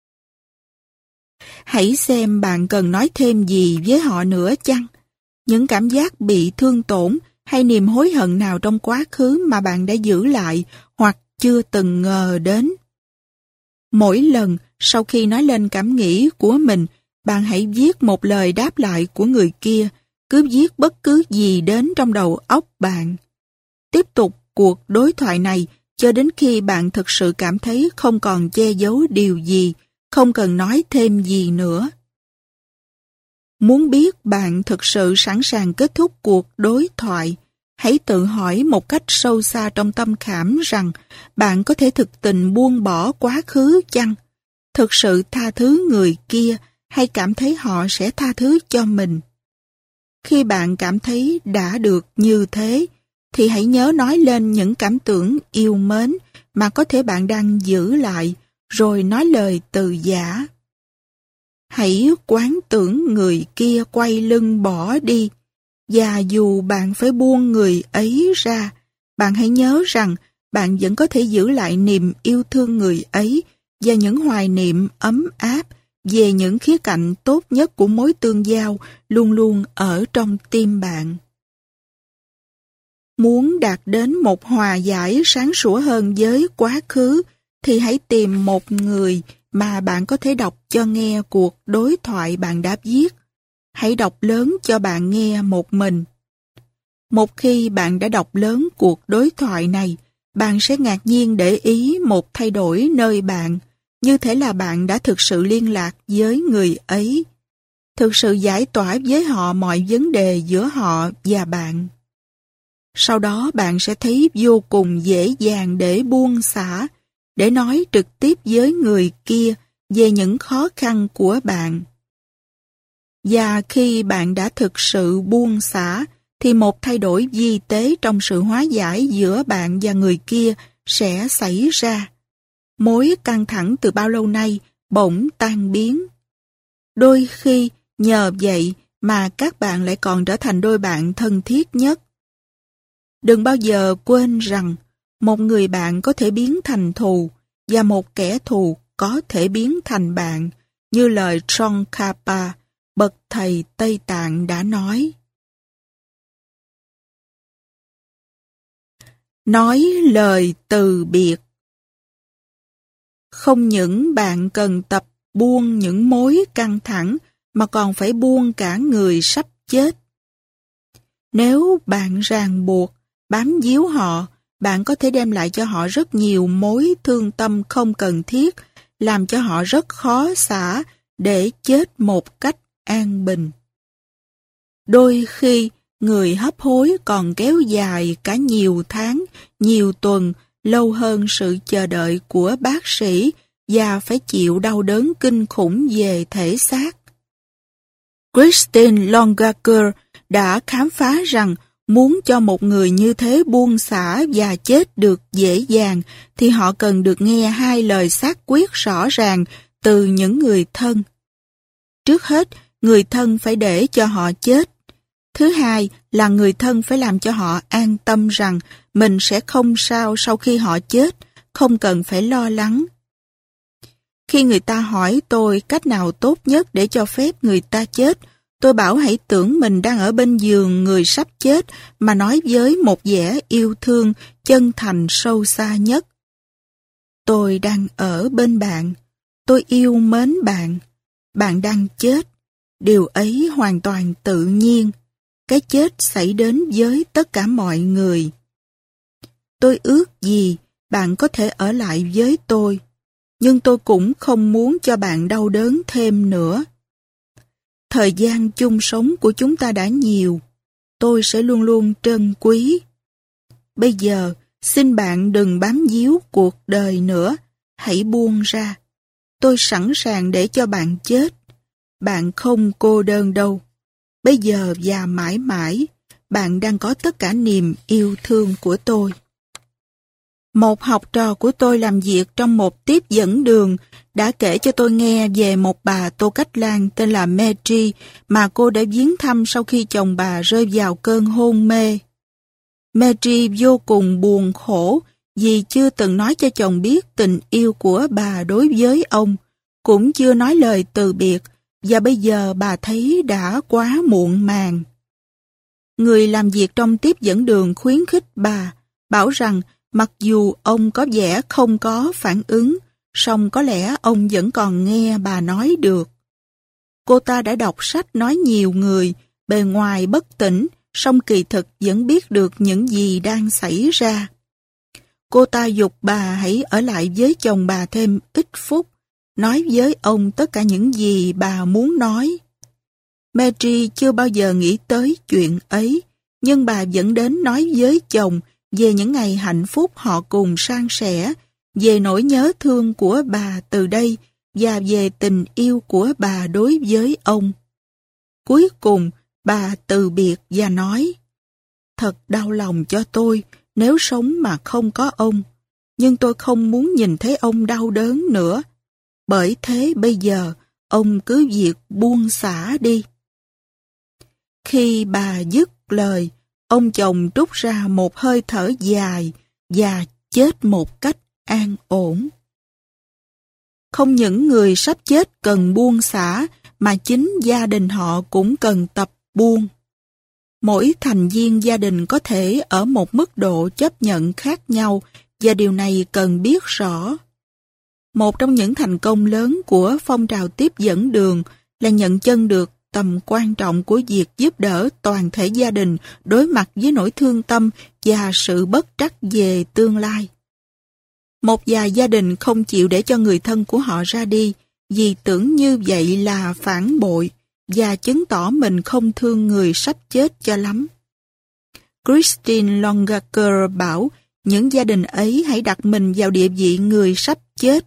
Hãy xem bạn cần nói thêm gì với họ nữa chăng? Những cảm giác bị thương tổn hay niềm hối hận nào trong quá khứ mà bạn đã giữ lại hoặc chưa từng ngờ đến. Mỗi lần sau khi nói lên cảm nghĩ của mình, bạn hãy viết một lời đáp lại của người kia, cứ viết bất cứ gì đến trong đầu óc bạn. Tiếp tục cuộc đối thoại này cho đến khi bạn thực sự cảm thấy không còn che giấu điều gì, không cần nói thêm gì nữa. Muốn biết bạn thực sự sẵn sàng kết thúc cuộc đối thoại, hãy tự hỏi một cách sâu xa trong tâm khảm rằng bạn có thể thực tình buông bỏ quá khứ chăng? Thực sự tha thứ người kia hay cảm thấy họ sẽ tha thứ cho mình? Khi bạn cảm thấy đã được như thế, thì hãy nhớ nói lên những cảm tưởng yêu mến mà có thể bạn đang giữ lại, rồi nói lời từ giả. Hãy quán tưởng người kia quay lưng bỏ đi, và dù bạn phải buông người ấy ra, bạn hãy nhớ rằng bạn vẫn có thể giữ lại niềm yêu thương người ấy và những hoài niệm ấm áp về những khía cạnh tốt nhất của mối tương giao luôn luôn ở trong tim bạn. Muốn đạt đến một hòa giải sáng sủa hơn với quá khứ, thì hãy tìm một người mà bạn có thể đọc cho nghe cuộc đối thoại bạn đã viết. Hãy đọc lớn cho bạn nghe một mình. Một khi bạn đã đọc lớn cuộc đối thoại này, bạn sẽ ngạc nhiên để ý một thay đổi nơi bạn, như thể là bạn đã thực sự liên lạc với người ấy, thực sự giải tỏa với họ mọi vấn đề giữa họ và bạn. Sau đó bạn sẽ thấy vô cùng dễ dàng để buông xả, để nói trực tiếp với người kia về những khó khăn của bạn. Và khi bạn đã thực sự buông xả, thì một thay đổi vi tế trong sự hóa giải giữa bạn và người kia sẽ xảy ra. Mối căng thẳng từ bao lâu nay bỗng tan biến. Đôi khi nhờ vậy mà các bạn lại còn trở thành đôi bạn thân thiết nhất. Đừng bao giờ quên rằng một người bạn có thể biến thành thù và một kẻ thù có thể biến thành bạn, như lời Tsongkhapa, bậc thầy Tây Tạng đã nói. Nói lời từ biệt. Không những bạn cần tập buông những mối căng thẳng, mà còn phải buông cả người sắp chết. Nếu bạn ràng buộc, bám víu họ, bạn có thể đem lại cho họ rất nhiều mối thương tâm không cần thiết, làm cho họ rất khó xả để chết một cách an bình. Đôi khi, người hấp hối còn kéo dài cả nhiều tháng, nhiều tuần, lâu hơn sự chờ đợi của bác sĩ và phải chịu đau đớn kinh khủng về thể xác. Christine Longaker đã khám phá rằng muốn cho một người như thế buông xả và chết được dễ dàng thì họ cần được nghe hai lời xác quyết rõ ràng từ những người thân. Trước hết, người thân phải để cho họ chết. Thứ hai là người thân phải làm cho họ an tâm rằng mình sẽ không sao sau khi họ chết, không cần phải lo lắng. Khi người ta hỏi tôi cách nào tốt nhất để cho phép người ta chết, tôi bảo hãy tưởng mình đang ở bên giường người sắp chết mà nói với một vẻ yêu thương, chân thành sâu xa nhất. Tôi đang ở bên bạn. Tôi yêu mến bạn. Bạn đang chết. Điều ấy hoàn toàn tự nhiên. Cái chết xảy đến với tất cả mọi người. Tôi ước gì bạn có thể ở lại với tôi, nhưng tôi cũng không muốn cho bạn đau đớn thêm nữa. Thời gian chung sống của chúng ta đã nhiều, tôi sẽ luôn luôn trân quý. Bây giờ, xin bạn đừng bám víu cuộc đời nữa, hãy buông ra. Tôi sẵn sàng để cho bạn chết. Bạn không cô đơn đâu. Bây giờ và mãi mãi, bạn đang có tất cả niềm yêu thương của tôi. Một học trò của tôi làm việc trong một tiếp dẫn đường đã kể cho tôi nghe về một bà Tô Cách Lan tên là Metri mà cô đã viếng thăm sau khi chồng bà rơi vào cơn hôn mê. Metri vô cùng buồn khổ vì chưa từng nói cho chồng biết tình yêu của bà đối với ông, cũng chưa nói lời từ biệt, và bây giờ bà thấy đã quá muộn màng. Người làm việc trong tiếp dẫn đường khuyến khích bà, bảo rằng mặc dù ông có vẻ không có phản ứng, song có lẽ ông vẫn còn nghe bà nói được. Cô ta đã đọc sách nói nhiều người, bề ngoài bất tỉnh, song kỳ thực vẫn biết được những gì đang xảy ra. Cô ta giục bà hãy ở lại với chồng bà thêm ít phút, nói với ông tất cả những gì bà muốn nói. Metri chưa bao giờ nghĩ tới chuyện ấy, nhưng bà vẫn đến nói với chồng về những ngày hạnh phúc họ cùng san sẻ, về nỗi nhớ thương của bà từ đây và về tình yêu của bà đối với ông. Cuối cùng, bà từ biệt và nói: "Thật đau lòng cho tôi nếu sống mà không có ông, nhưng tôi không muốn nhìn thấy ông đau đớn nữa. Bởi thế bây giờ, ông cứ việc buông xả đi." Khi bà dứt lời, ông chồng trút ra một hơi thở dài và chết một cách an ổn. Không những người sắp chết cần buông xả, mà chính gia đình họ cũng cần tập buông. Mỗi thành viên gia đình có thể ở một mức độ chấp nhận khác nhau, và điều này cần biết rõ. Một trong những thành công lớn của phong trào tiếp dẫn đường là nhận chân được tầm quan trọng của việc giúp đỡ toàn thể gia đình đối mặt với nỗi thương tâm và sự bất trắc về tương lai. Một vài gia đình không chịu để cho người thân của họ ra đi vì tưởng như vậy là phản bội và chứng tỏ mình không thương người sắp chết cho lắm. Christine Longaker bảo những gia đình ấy hãy đặt mình vào địa vị người sắp chết.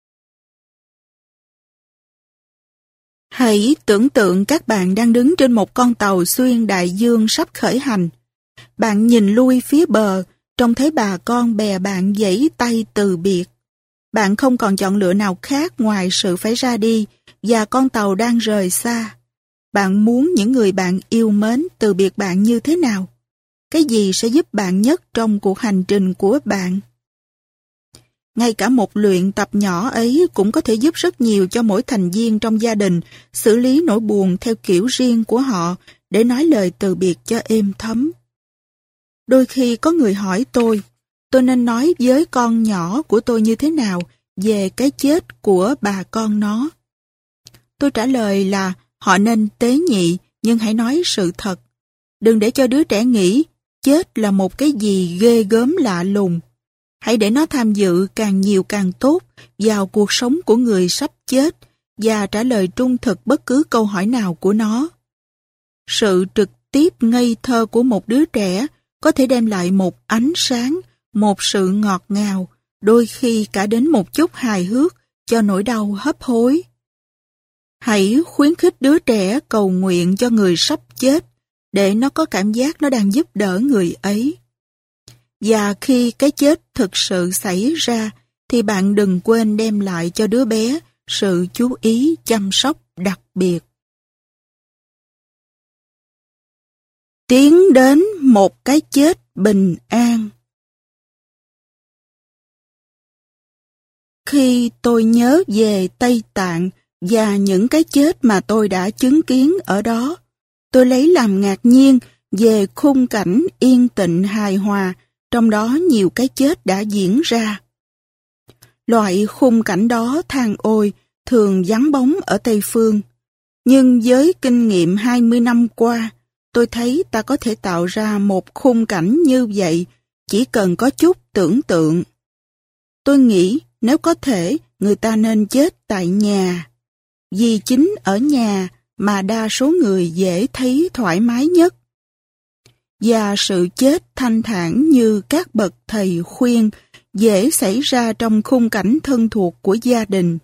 Hãy tưởng tượng các bạn đang đứng trên một con tàu xuyên đại dương sắp khởi hành. Bạn nhìn lui phía bờ, trông thấy bà con bè bạn giãy tay từ biệt. Bạn không còn chọn lựa nào khác ngoài sự phải ra đi, và con tàu đang rời xa. Bạn muốn những người bạn yêu mến từ biệt bạn như thế nào? Cái gì sẽ giúp bạn nhất trong cuộc hành trình của bạn? Ngay cả một luyện tập nhỏ ấy cũng có thể giúp rất nhiều cho mỗi thành viên trong gia đình xử lý nỗi buồn theo kiểu riêng của họ để nói lời từ biệt cho êm thấm. Đôi khi có người hỏi tôi, tôi nên nói với con nhỏ của tôi như thế nào về cái chết của bà con nó. Tôi trả lời là họ nên tế nhị, nhưng hãy nói sự thật. Đừng để cho đứa trẻ nghĩ chết là một cái gì ghê gớm lạ lùng. Hãy để nó tham dự càng nhiều càng tốt vào cuộc sống của người sắp chết và trả lời trung thực bất cứ câu hỏi nào của nó. Sự trực tiếp ngây thơ của một đứa trẻ có thể đem lại một ánh sáng, một sự ngọt ngào, đôi khi cả đến một chút hài hước cho nỗi đau hấp hối. Hãy khuyến khích đứa trẻ cầu nguyện cho người sắp chết để nó có cảm giác nó đang giúp đỡ người ấy. Và khi cái chết thực sự xảy ra thì bạn đừng quên đem lại cho đứa bé sự chú ý chăm sóc đặc biệt. Tiến đến một cái chết bình an. Khi tôi nhớ về Tây Tạng và những cái chết mà tôi đã chứng kiến ở đó, tôi lấy làm ngạc nhiên về khung cảnh yên tĩnh hài hòa, trong đó nhiều cái chết đã diễn ra. Loại khung cảnh đó than ôi thường vắng bóng ở Tây Phương, nhưng với kinh nghiệm hai mươi năm qua, tôi thấy ta có thể tạo ra một khung cảnh như vậy chỉ cần có chút tưởng tượng. Tôi nghĩ nếu có thể, người ta nên chết tại nhà, vì chính ở nhà mà đa số người dễ thấy thoải mái nhất. Và sự chết thanh thản như các bậc thầy khuyên dễ xảy ra trong khung cảnh thân thuộc của gia đình.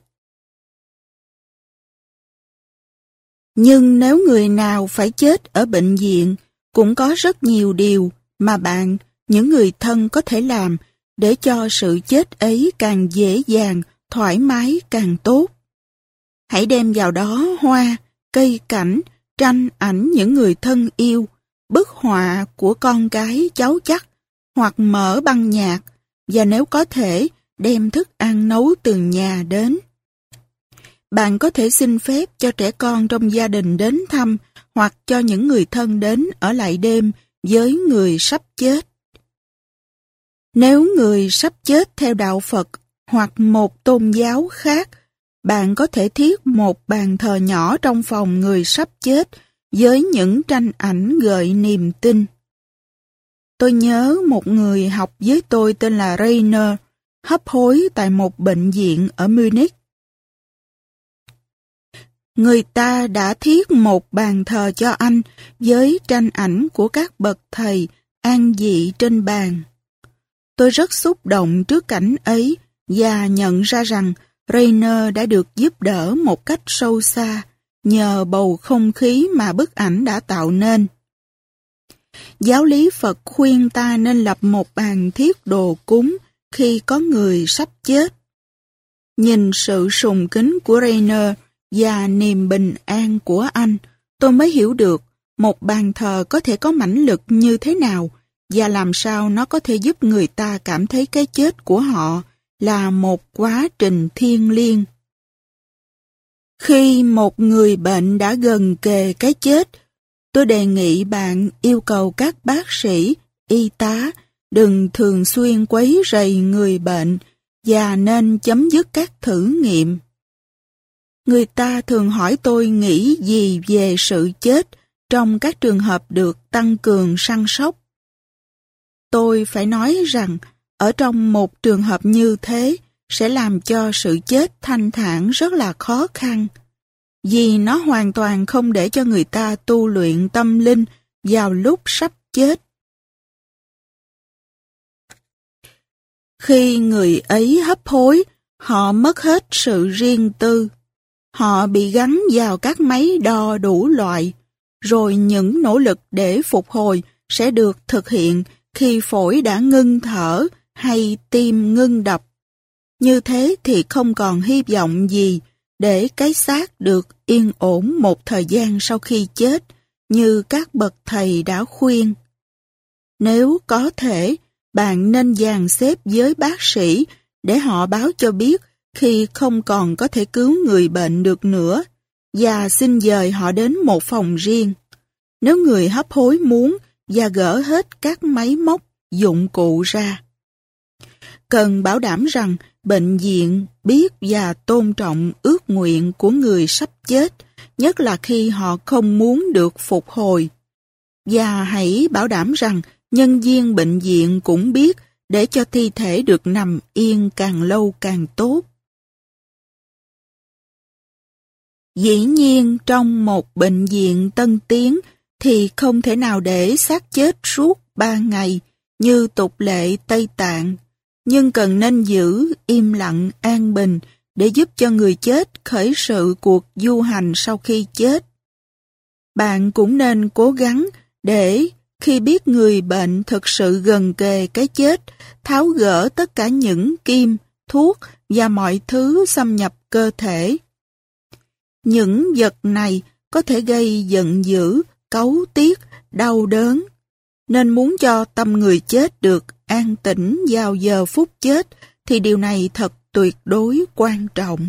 Nhưng nếu người nào phải chết ở bệnh viện, cũng có rất nhiều điều mà bạn, những người thân có thể làm để cho sự chết ấy càng dễ dàng, thoải mái càng tốt. Hãy đem vào đó hoa, cây cảnh, tranh ảnh những người thân yêu, bức họa của con cái cháu chắc, hoặc mở băng nhạc, và nếu có thể, đem thức ăn nấu từ nhà đến. Bạn có thể xin phép cho trẻ con trong gia đình đến thăm, hoặc cho những người thân đến ở lại đêm với người sắp chết. Nếu người sắp chết theo đạo Phật hoặc một tôn giáo khác, bạn có thể thiết một bàn thờ nhỏ trong phòng người sắp chết với những tranh ảnh gợi niềm tin. Tôi nhớ một người học với tôi tên là Rainer, hấp hối tại một bệnh viện ở Munich. Người ta đã thiết một bàn thờ cho anh với tranh ảnh của các bậc thầy an vị trên bàn. Tôi rất xúc động trước cảnh ấy và nhận ra rằng Rainer đã được giúp đỡ một cách sâu xa nhờ bầu không khí mà bức ảnh đã tạo nên. Giáo lý Phật khuyên ta nên lập một bàn thiết đồ cúng khi có người sắp chết. Nhìn sự sùng kính của Rainer và niềm bình an của anh, tôi mới hiểu được một bàn thờ có thể có mãnh lực như thế nào và làm sao nó có thể giúp người ta cảm thấy cái chết của họ là một quá trình thiêng liêng. Khi một người bệnh đã gần kề cái chết, tôi đề nghị bạn yêu cầu các bác sĩ, y tá đừng thường xuyên quấy rầy người bệnh và nên chấm dứt các thử nghiệm. Người ta thường hỏi tôi nghĩ gì về sự chết trong các trường hợp được tăng cường săn sóc. Tôi phải nói rằng, ở trong một trường hợp như thế sẽ làm cho sự chết thanh thản rất là khó khăn, vì nó hoàn toàn không để cho người ta tu luyện tâm linh vào lúc sắp chết. Khi người ấy hấp hối, họ mất hết sự riêng tư. Họ bị gắn vào các máy đo đủ loại, rồi những nỗ lực để phục hồi sẽ được thực hiện khi phổi đã ngưng thở hay tim ngưng đập. Như thế thì không còn hy vọng gì để cái xác được yên ổn một thời gian sau khi chết, như các bậc thầy đã khuyên. Nếu có thể, bạn nên dàn xếp với bác sĩ để họ báo cho biết khi không còn có thể cứu người bệnh được nữa, và xin dời họ đến một phòng riêng. Nếu người hấp hối muốn, và gỡ hết các máy móc, dụng cụ ra. Cần bảo đảm rằng bệnh viện biết và tôn trọng ước nguyện của người sắp chết, nhất là khi họ không muốn được phục hồi. Và hãy bảo đảm rằng nhân viên bệnh viện cũng biết để cho thi thể được nằm yên càng lâu càng tốt. Dĩ nhiên, trong một bệnh viện tân tiến thì không thể nào để xác chết suốt ba ngày như tục lệ Tây Tạng, nhưng cần nên giữ im lặng an bình để giúp cho người chết khởi sự cuộc du hành sau khi chết. Bạn cũng nên cố gắng để khi biết người bệnh thực sự gần kề cái chết, tháo gỡ tất cả những kim, thuốc và mọi thứ xâm nhập cơ thể. Những vật này có thể gây giận dữ, cáu tiết, đau đớn, nên muốn cho tâm người chết được an tĩnh vào giờ phút chết thì điều này thật tuyệt đối quan trọng.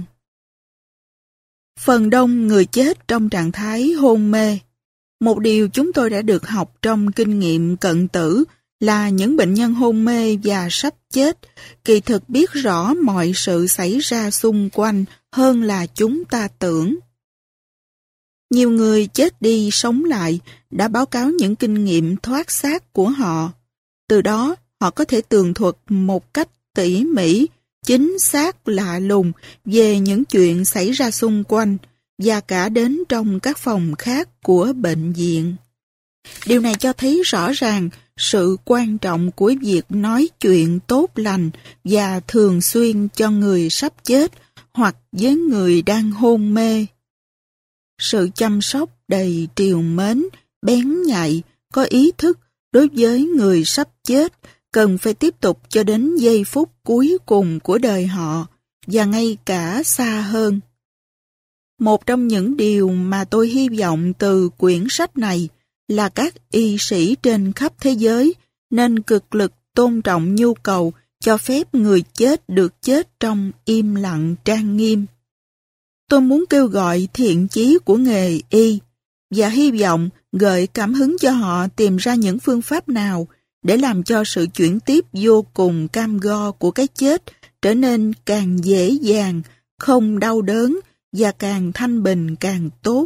Phần đông người chết trong trạng thái hôn mê. Một điều chúng tôi đã được học trong kinh nghiệm cận tử là những bệnh nhân hôn mê và sắp chết kỳ thực biết rõ mọi sự xảy ra xung quanh hơn là chúng ta tưởng. Nhiều người chết đi sống lại đã báo cáo những kinh nghiệm thoát xác của họ. Từ đó, họ có thể tường thuật một cách tỉ mỉ, chính xác lạ lùng về những chuyện xảy ra xung quanh và cả đến trong các phòng khác của bệnh viện. Điều này cho thấy rõ ràng sự quan trọng của việc nói chuyện tốt lành và thường xuyên cho người sắp chết hoặc với người đang hôn mê. Sự chăm sóc đầy trìu mến, bén nhạy, có ý thức đối với người sắp chết cần phải tiếp tục cho đến giây phút cuối cùng của đời họ và ngay cả xa hơn. Một trong những điều mà tôi hy vọng từ quyển sách này là các y sĩ trên khắp thế giới nên cực lực tôn trọng nhu cầu cho phép người chết được chết trong im lặng trang nghiêm. Tôi muốn kêu gọi thiện chí của nghề y và hy vọng gợi cảm hứng cho họ tìm ra những phương pháp nào để làm cho sự chuyển tiếp vô cùng cam go của cái chết trở nên càng dễ dàng, không đau đớn và càng thanh bình càng tốt.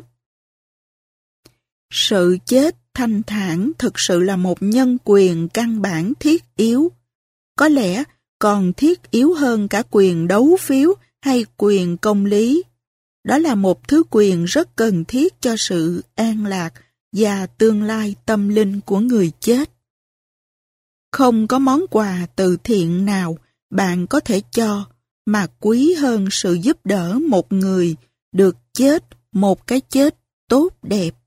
Sự chết thanh thản thực sự là một nhân quyền căn bản thiết yếu. Có lẽ còn thiết yếu hơn cả quyền đấu phiếu hay quyền công lý. Đó là một thứ quyền rất cần thiết cho sự an lạc và tương lai tâm linh của người chết. Không có món quà từ thiện nào bạn có thể cho mà quý hơn sự giúp đỡ một người được chết một cái chết tốt đẹp.